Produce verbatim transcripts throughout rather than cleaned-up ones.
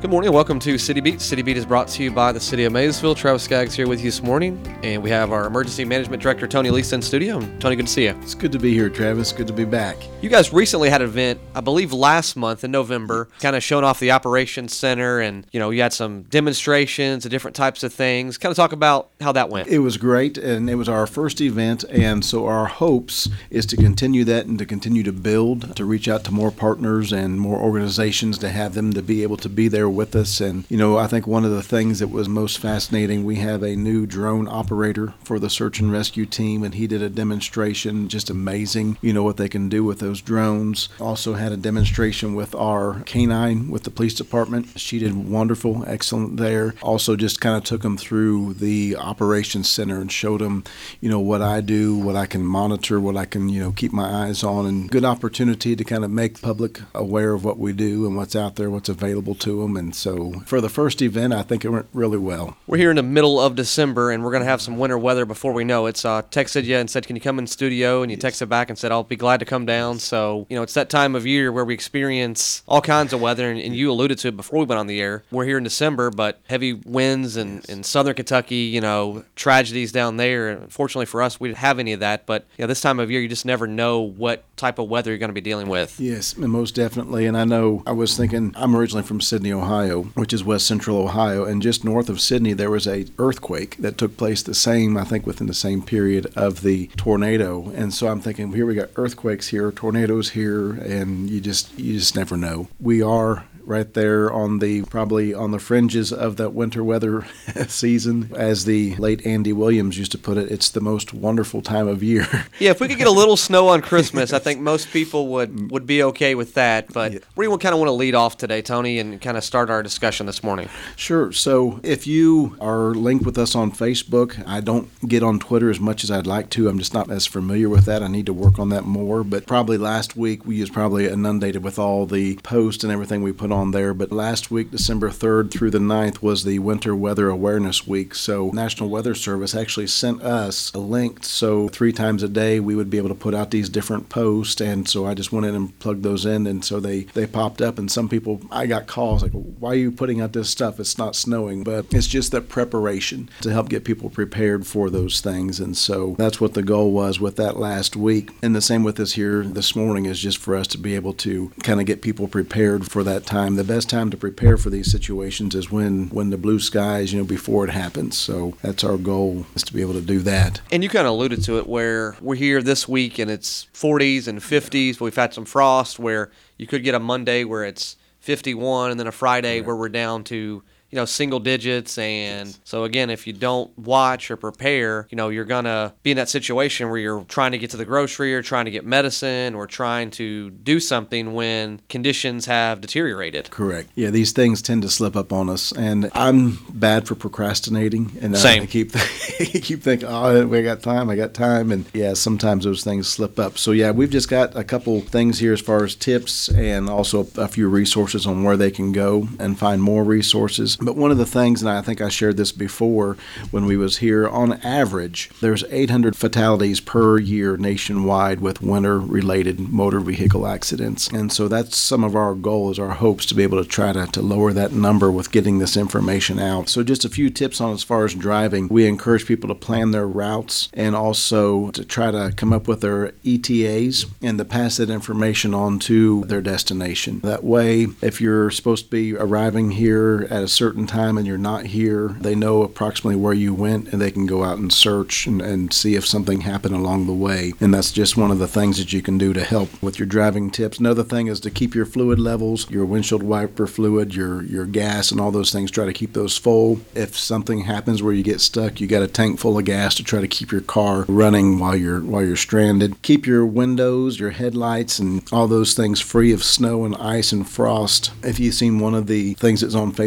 Good morning. Welcome to City Beat. City Beat is brought to you by the City of Maysville. Travis Skaggs here with you this morning, and we have our Emergency Management Director, Tony Lisa, in studio. Tony, good to see you. It's good to be here, Travis. Good to be back. You guys recently had an event, I believe last month in November, kind of showing off the Operations Center, and, you know, you had some demonstrations of different types of things. Kind of talk about how that went. It was great, and it was our first event, and so our hopes is to continue that and to continue to build, to reach out to more partners and more organizations, to have them to be able to be there with us. And, you know, I think one of the things that was most fascinating, we have a new drone operator for the search and rescue team, and he did a demonstration, just amazing, you know, what they can do with those drones. Also had a demonstration with our canine with the police department. She did wonderful, excellent there. Also just kind of took them through the operations center and showed them, you know, what I do, what I can monitor, what I can, you know, keep my eyes on, and good opportunity to kind of make the public aware of what we do and what's out there, what's available to them. And so for the first event, I think it went really well. We're here in the middle of December, and we're going to have some winter weather before we know it. So I texted you and said, can you come in studio? And you yes. texted back and said, I'll be glad to come down. So, you know, it's that time of year where we experience all kinds of weather, and, and you alluded to it before we went on the air. We're here in December, but heavy winds in, yes. in southern Kentucky, you know, tragedies down there. Unfortunately for us, we didn't have any of that. But, you know, this time of year, you just never know what type of weather you're going to be dealing with. Yes, and most definitely. And I know I was thinking, I'm originally from Sidney, Ohio, which is west central Ohio, and just north of Sidney there was a earthquake that took place the same, I think, within the same period of the tornado. And so I'm thinking, here we got earthquakes here, tornadoes here, and you just you just never know. We are right there on the, probably on the fringes of that winter weather season. As the late Andy Williams used to put it, it's the most wonderful time of year. Yeah, if we could get a little snow on Christmas, I think most people would, would be okay with that. But yeah. Where do you kind of want to lead off today, Tony, and kind of start our discussion this morning? Sure. So if you are linked with us on Facebook, I don't get on Twitter as much as I'd like to. I'm just not as familiar with that. I need to work on that more. But probably last week, we was probably inundated with all the posts and everything we put on there. But last week, December third through the ninth, was the Winter Weather Awareness Week. So National Weather Service actually sent us a link, so three times a day we would be able to put out these different posts. And so I just went in and plugged those in, and so they, they popped up. And some people, I got calls like, why are you putting out this stuff? It's not snowing. But it's just that preparation to help get people prepared for those things. And so that's what the goal was with that last week. And the same with this here this morning is just for us to be able to kind of get people prepared for that time. The best time to prepare for these situations is when, when the blue skies, you know, before it happens. So that's our goal, is to be able to do that. And you kind of alluded to it, where we're here this week and it's forties and fifties, but we've had some frost where you could get a Monday where it's fifty-one and then a Friday right. where we're down to, you know, single digits. And yes. so again, if you don't watch or prepare, you know, you're going to be in that situation where you're trying to get to the grocery or trying to get medicine or trying to do something when conditions have deteriorated. Correct. Yeah, these things tend to slip up on us, and I'm bad for procrastinating. And Same. I keep keep thinking, oh, we got time, I got time. And yeah, sometimes those things slip up. So yeah, we've just got a couple things here as far as tips, and also a few resources on where they can go and find more resources. But one of the things, and I think I shared this before when we was here, on average, there's eight hundred fatalities per year nationwide with winter-related motor vehicle accidents. And so that's some of our goals, our hopes, to be able to try to, to lower that number with getting this information out. So just a few tips on as far as driving. We encourage people to plan their routes and also to try to come up with their E T As and to pass that information on to their destination. That way, if you're supposed to be arriving here at a certain time and you're not here, they know approximately where you went, and they can go out and search and, and see if something happened along the way. And that's just one of the things that you can do to help with your driving tips. Another thing is to keep your fluid levels, your windshield wiper fluid, your your gas, and all those things. Try to keep those full. If something happens where you get stuck, you got a tank full of gas to try to keep your car running while you're while you're stranded. Keep your windows, your headlights, and all those things free of snow and ice and frost. If you've seen one of the things that's on Facebook last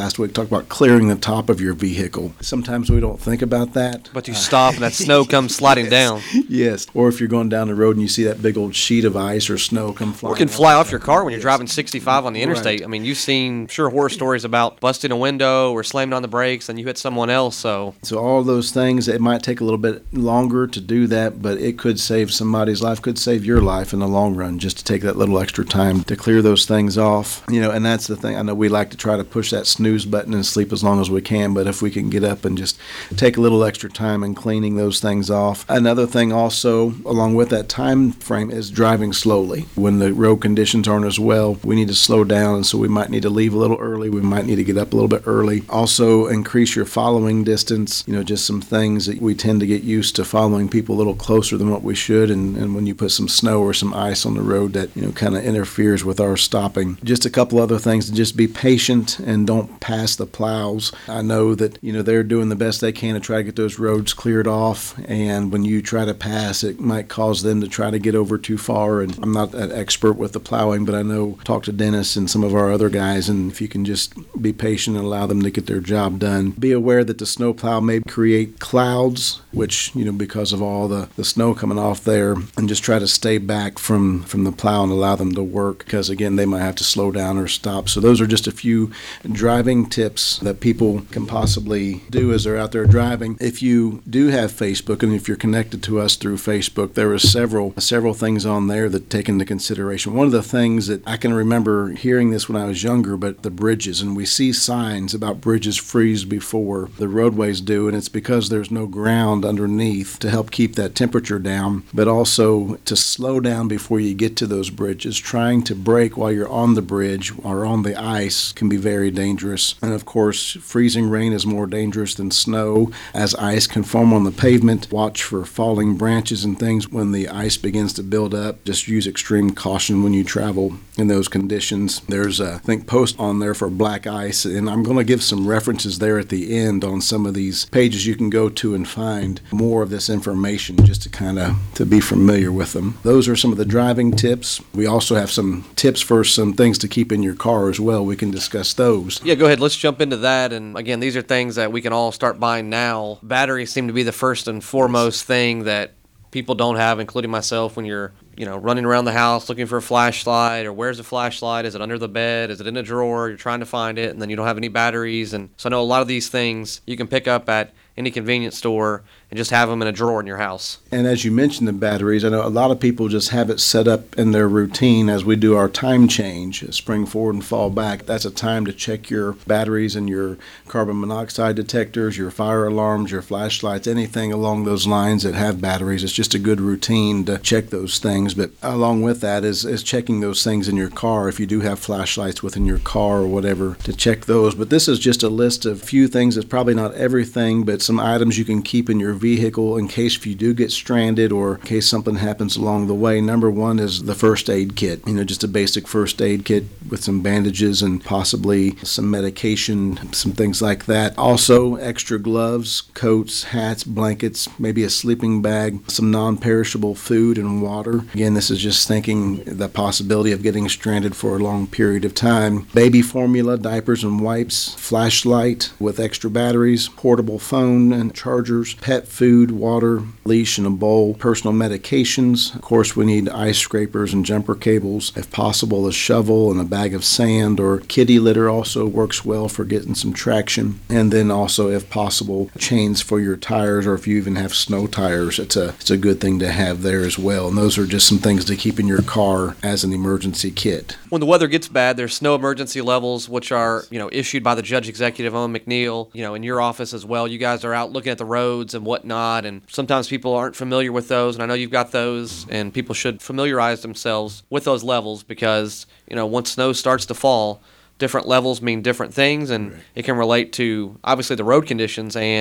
last week, talked about clearing the top of your vehicle. Sometimes we don't think about that. But you stop and that snow comes sliding yes. down. Yes. Or if you're going down the road and you see that big old sheet of ice or snow come flying. Or it can fly off your car when you're Yes. driving sixty-five on the interstate. Right. I mean, you've seen, sure, horror stories about busting a window or slamming on the brakes and you hit someone else. So So all those things, it might take a little bit longer to do that, but it could save somebody's life, could save your life in the long run, just to take that little extra time to clear those things off. You know, and that's the thing. I know we like to try to push that snooze button and sleep as long as we can, but if we can get up and just take a little extra time in cleaning those things off. Another thing also, along with that time frame, is driving slowly. When the road conditions aren't as well, we need to slow down, and so we might need to leave a little early. We might need to get up a little bit early. Also, increase your following distance. You know, just some things that we tend to get used to following people a little closer than what we should, and, and when you put some snow or some ice on the road, that, you know, kind of interferes with our stopping. Just a couple other things to just be patient and don't pass the plows. I know that, you know, they're doing the best they can to try to get those roads cleared off, and when you try to pass, it might cause them to try to get over too far. And I'm not an expert with the plowing, but I know, talk to Dennis and some of our other guys, and if you can just be patient and allow them to get their job done. Be aware that the snow plow may create clouds, which, you know, because of all the, the snow coming off there, and just try to stay back from, from the plow and allow them to work, because again, they might have to slow down or stop. So those are just a few driving tips that people can possibly do as they're out there driving. If you do have Facebook, and if you're connected to us through Facebook, there are several several things on there that take into consideration. One of the things that I can remember hearing this when I was younger, but the bridges, and we see signs about bridges freeze before the roadways do, and it's because there's no ground underneath to help keep that temperature down, but also to slow down before you get to those bridges. Trying to brake while you're on the bridge or on the ice can be very dangerous. And of course, freezing rain is more dangerous than snow, as ice can form on the pavement. Watch for falling branches and things when the ice begins to build up. Just use extreme caution when you travel in those conditions. There's a, I think, post on there for black ice, and I'm going to give some references there at the end on some of these pages you can go to and find more of this information, just to kind of to be familiar with them. Those are some of the driving tips. We also have some tips for some things to keep in your car as well. We can discuss those. yeah, go ahead. Let's jump into that. And again, these are things that we can all start buying now. Batteries seem to be the first and foremost thing that people don't have, including myself, when you're, you know, running around the house looking for a flashlight, or where's the flashlight? Is it under the bed? Is it in a drawer? You're trying to find it, and then you don't have any batteries. And so I know a lot of these things you can pick up at any convenience store and just have them in a drawer in your house. And as you mentioned, the batteries, I know a lot of people just have it set up in their routine as we do our time change, spring forward and fall back. That's a time to check your batteries and your carbon monoxide detectors, your fire alarms, your flashlights, anything along those lines that have batteries. It's just a good routine to check those things. But along with that is, is checking those things in your car. If you do have flashlights within your car or whatever, to check those. But this is just a list of few things. It's probably not everything, but some items you can keep in your vehicle in case if you do get stranded or in case something happens along the way. Number one is the first aid kit. You know, just a basic first aid kit with some bandages and possibly some medication, some things like that. Also, extra gloves, coats, hats, blankets, maybe a sleeping bag, some non-perishable food and water. Again, this is just thinking the possibility of getting stranded for a long period of time. Baby formula, diapers and wipes, flashlight with extra batteries, portable phone and chargers, pet food, water, leash and a bowl, personal medications. Of course, we need ice scrapers and jumper cables. If possible, a shovel and a bag of sand, or kitty litter also works well for getting some traction. And then also, if possible, chains for your tires, or if you even have snow tires, it's a it's a good thing to have there as well. And those are just some things to keep in your car as an emergency kit. When the weather gets bad, there's snow emergency levels, which are, you know, issued by the Judge Executive Owen McNeil. You know, in your office as well, you guys are out looking at the roads and whatnot, and sometimes people aren't familiar with those, and I know you've got those, and people should familiarize themselves with those levels, because, you know, once snow starts to fall, different levels mean different things, and Right. it can relate to obviously the road conditions and,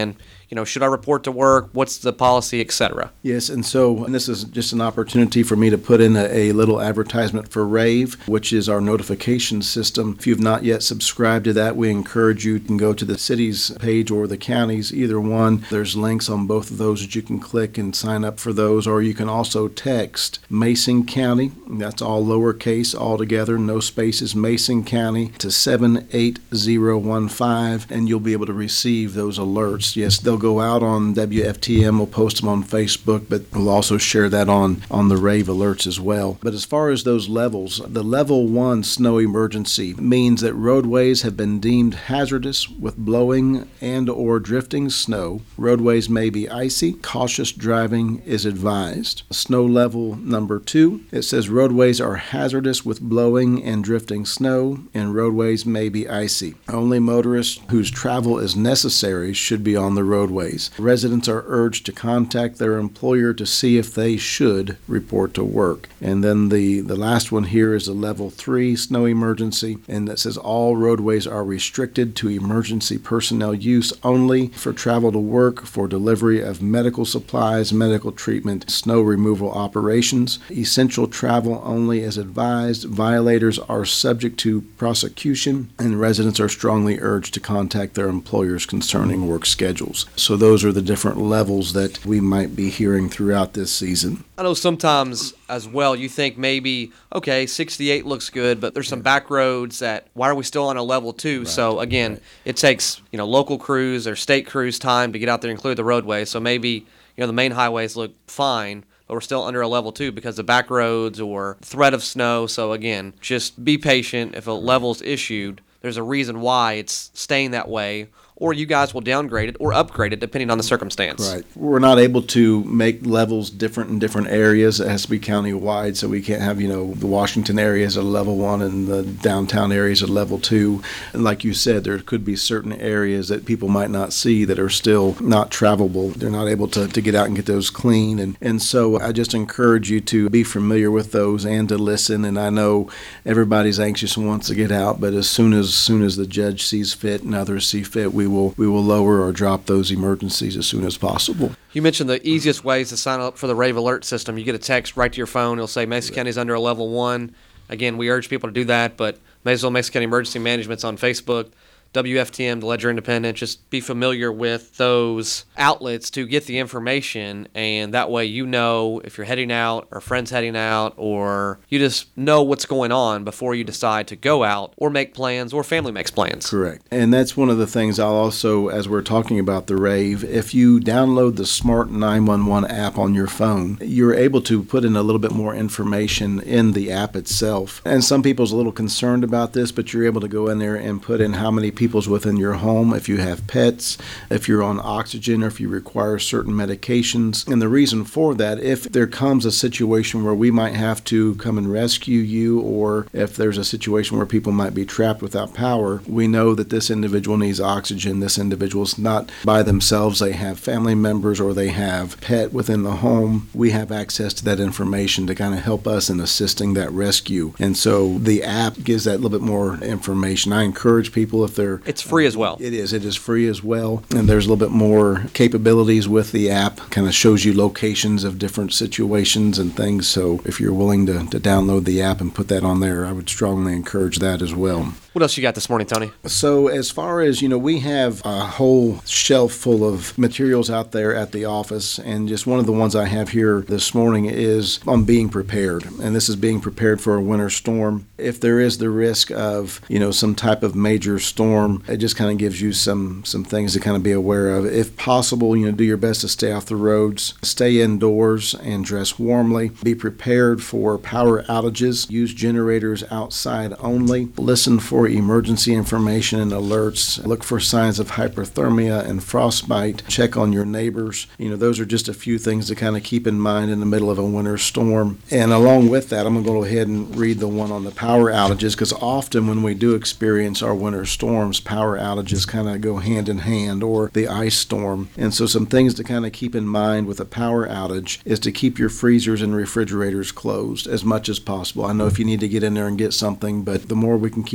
you know, should I report to work? What's the policy, et cetera? Yes, and so and this is just an opportunity for me to put in a, a little advertisement for Rave, which is our notification system. If you've not yet subscribed to that, we encourage you to go to the city's page or the county's, either one. There's links on both of those that you can click and sign up for those, or you can also text Mason County, that's all lowercase all together, no spaces, Mason County, to seven eight zero one five, and you'll be able to receive those alerts. Yes, they'll go out on W F T M, we'll post them on Facebook, but we'll also share that on, on the Rave alerts as well. But as far as those levels, the level one snow emergency means that roadways have been deemed hazardous with blowing and or drifting snow. Roadways may be icy. Cautious driving is advised. Snow level number two, it says roadways are hazardous with blowing and drifting snow, and roadways may be icy. Only motorists whose travel is necessary should be on the roadways. Residents are urged to contact their employer to see if they should report to work. And then the, the last one here is a level three snow emergency, and that says all roadways are restricted to emergency personnel use only for travel to work, for delivery of medical supplies, medical treatment, snow removal operations. Essential travel only is advised. Violators are subject to prosecution, and residents are strongly urged to contact their employers concerning work schedules. So those are the different levels that we might be hearing throughout this season. I know sometimes as well you think maybe, okay, sixty-eight looks good, but there's some back roads that, why are we still on a level two? Right, so again, right. It takes, you know, local crews or state crews time to get out there and clear the roadway. So maybe, you know, the main highways look fine, but we're still under a level two because of back roads or threat of snow. So again, just be patient. If a level's issued, there's a reason why it's staying that way, or you guys will downgrade it or upgrade it depending on the circumstance. Right. We're not able to make levels different in different areas. It has to be county-wide, so we can't have, you know, the Washington area is a level one and the downtown area is a level two. And like you said, there could be certain areas that people might not see that are still not travelable. They're not able to, to get out and get those clean. And, and so I just encourage you to be familiar with those and to listen. And I know everybody's anxious and wants to get out, but as soon as, soon as the judge sees fit and others see fit, we will we will lower or drop those emergencies as soon as possible. You mentioned the easiest ways to sign up for the Rave Alert system. You get a text right to your phone. It'll say Mesa County's under a level one. Again, we urge people to do that, but Maysville Mesa County Emergency Management's on Facebook. W F T M, the Ledger Independent, just be familiar with those outlets to get the information, and that way you know if you're heading out or friends heading out, or you just know what's going on before you decide to go out or make plans or family makes plans. Correct. And that's one of the things I'll also, as we're talking about the Rave, if you download the Smart nine one one app on your phone, you're able to put in a little bit more information in the app itself. And some people's a little concerned about this, but you're able to go in there and put in how many people's within your home, if you have pets, if you're on oxygen, or if you require certain medications. And the reason for that, if there comes a situation where we might have to come and rescue you, or if there's a situation where people might be trapped without power, we know that this individual needs oxygen. This individual's not by themselves. They have family members or they have pet within the home. We have access to that information to kind of help us in assisting that rescue. And so the app gives that little bit more information. I encourage people, if they're It's free as well. It is. It is free as well. And there's a little bit more capabilities with the app. Kind of shows you locations of different situations and things. So if you're willing to, to download the app and put that on there, I would strongly encourage that as well. What else you got this morning, Tony? So as far as, you know, we have a whole shelf full of materials out there at the office, and just one of the ones I have here this morning is on being prepared. And this is being prepared for a winter storm. If there is the risk of, you know, some type of major storm, it just kind of gives you some, some things to kind of be aware of. If possible, you know, do your best to stay off the roads, stay indoors and dress warmly. Be prepared for power outages. Use generators outside only. Listen for emergency information and alerts. Look for signs of hypothermia and frostbite. Check on your neighbors. You know, those are just a few things to kind of keep in mind in the middle of a winter storm. And along with that, I'm going to go ahead and read the one on the power outages, because often when we do experience our winter storms, power outages kind of go hand in hand, or the ice storm. And so some things to kind of keep in mind with a power outage is to keep your freezers and refrigerators closed as much as possible. I know if you need to get in there and get something, but the more we can keep them closed,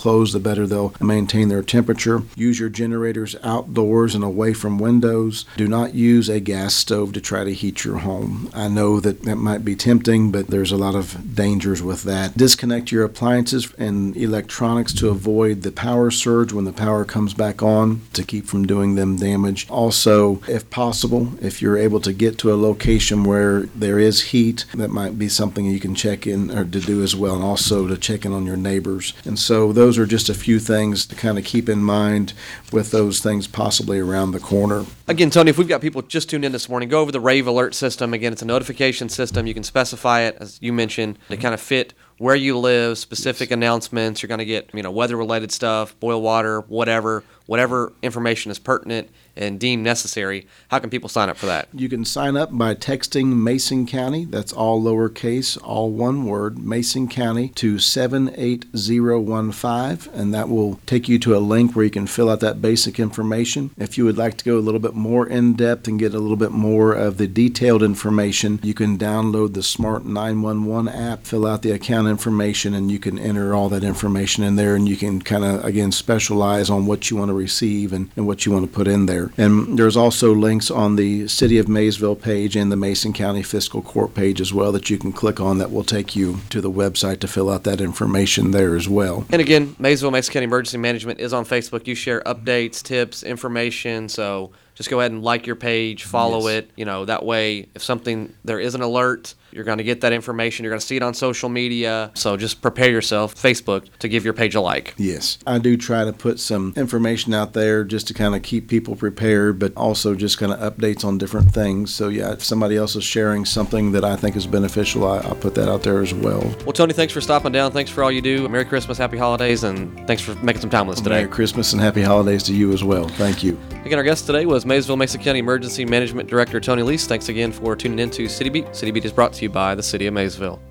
closed, the better they'll maintain their temperature. Use your generators outdoors and away from windows. Do not use a gas stove to try to heat your home. I know that that might be tempting, but there's a lot of dangers with that. Disconnect your appliances and electronics to avoid the power surge when the power comes back on, to keep from doing them damage. Also, if possible, if you're able to get to a location where there is heat, that might be something you can check in or to do as well, and also to check in on your neighbors. And so those are just a few things to kind of keep in mind with those things possibly around the corner. Again, Tony, if we've got people just tuned in this morning, go over the Rave Alert system. Again, it's a notification system. You can specify it, as you mentioned, to kind of fit where you live, specific announcements. You're going to get, you know, weather-related stuff, boil water, whatever, whatever information is pertinent and deemed necessary. How can people sign up for that? You can sign up by texting Mason County, that's all lowercase, all one word, Mason County, to seven eight zero one five, and that will take you to a link where you can fill out that basic information. If you would like to go a little bit more in-depth and get a little bit more of the detailed information, you can download the Smart nine one one app, fill out the account information, and you can enter all that information in there, and you can kind of, again, specialize on what you want to receive and, and what you want to put in there. And there's also links on the City of Maysville page and the Mason County Fiscal Court page as well that you can click on, that will take you to the website to fill out that information there as well. And again, Maysville, Mason County Emergency Management is on Facebook. You share updates, tips, information, so just go ahead and like your page, follow Yes. it. You know, that way, if something, there is an alert, you're going to get that information. You're going to see it on social media. So just prepare yourself, Facebook, to give your page a like. Yes. I do try to put some information out there just to kind of keep people prepared, but also just kind of updates on different things. So yeah, if somebody else is sharing something that I think is beneficial, I, I'll put that out there as well. Well, Tony, thanks for stopping down. Thanks for all you do. Merry Christmas, Happy Holidays, and thanks for making some time with us today. Merry Christmas and Happy Holidays to you as well. Thank you. Again, our guest today was Maysville, Mason County Emergency Management Director Tony Lease. Thanks again for tuning in to City Beat. City Beat is brought to you by the City of Maysville.